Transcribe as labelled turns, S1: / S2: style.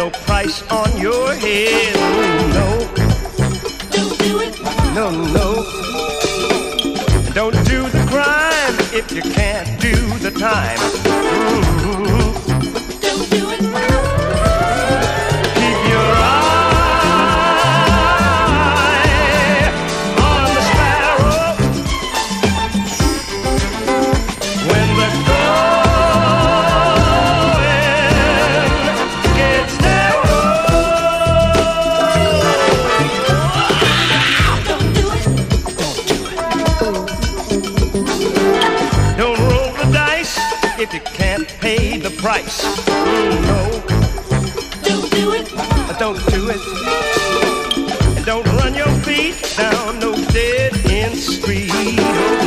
S1: no price on your head. No,
S2: Don't do it.
S1: no, no. Don't do the crime if you can't do the time.
S2: Don't do it.
S1: Keep your eye on the sparrow. When the going gets narrow.
S2: Don't do it.
S1: Don't roll the dice if you can't pay the price. No,
S2: Don't do it.
S1: don't do it. And don't run your feet down no dead end street.